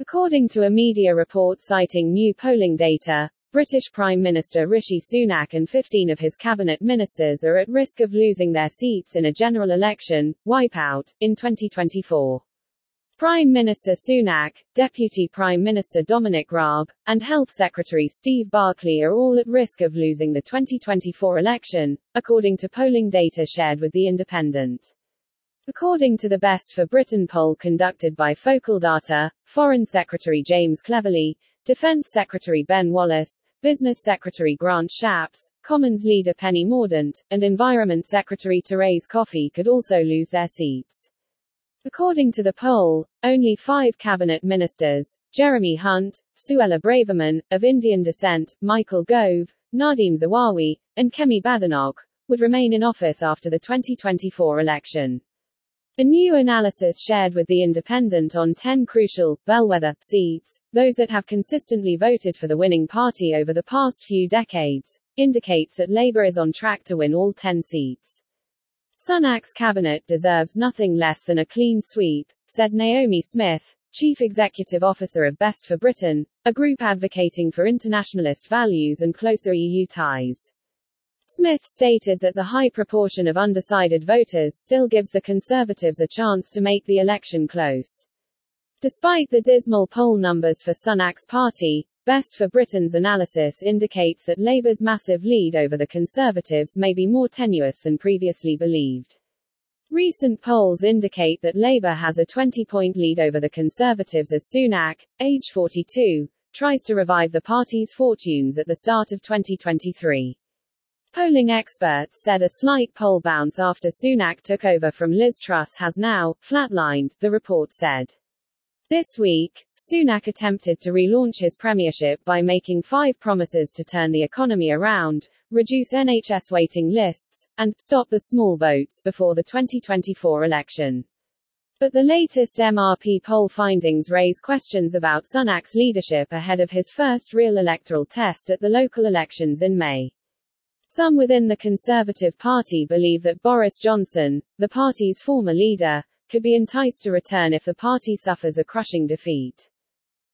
According to a media report citing new polling data, British Prime Minister Rishi Sunak and 15 of his cabinet ministers are at risk of losing their seats in a general election, wipeout, in 2024. Prime Minister Sunak, Deputy Prime Minister Dominic Raab, and Health Secretary Steve Barclay are all at risk of losing the 2024 election, according to polling data shared with The Independent. According to the Best for Britain poll conducted by Focal Data, Foreign Secretary James Cleverly, Defence Secretary Ben Wallace, Business Secretary Grant Shapps, Commons leader Penny Mordaunt, and Environment Secretary Therese Coffey could also lose their seats. According to the poll, only 5 cabinet ministers, Jeremy Hunt, Suella Braverman, of Indian descent, Michael Gove, Nadhim Zahawi, and Kemi Badenoch, would remain in office after the 2024 election. A new analysis shared with The Independent on 10 crucial, bellwether, seats, those that have consistently voted for the winning party over the past few decades, indicates that Labour is on track to win all 10 seats. Sunak's cabinet deserves nothing less than a clean sweep, said Naomi Smith, Chief Executive Officer of Best for Britain, a group advocating for internationalist values and closer EU ties. Smith stated that the high proportion of undecided voters still gives the Conservatives a chance to make the election close. Despite the dismal poll numbers for Sunak's party, Best for Britain's analysis indicates that Labour's massive lead over the Conservatives may be more tenuous than previously believed. Recent polls indicate that Labour has a 20-point lead over the Conservatives as Sunak, age 42, tries to revive the party's fortunes at the start of 2023. Polling experts said a slight poll bounce after Sunak took over from Liz Truss has now flatlined, the report said. This week, Sunak attempted to relaunch his premiership by making 5 promises to turn the economy around, reduce NHS waiting lists, and stop the small votes before the 2024 election. But the latest MRP poll findings raise questions about Sunak's leadership ahead of his first real electoral test at the local elections in May. Some within the Conservative Party believe that Boris Johnson, the party's former leader, could be enticed to return if the party suffers a crushing defeat.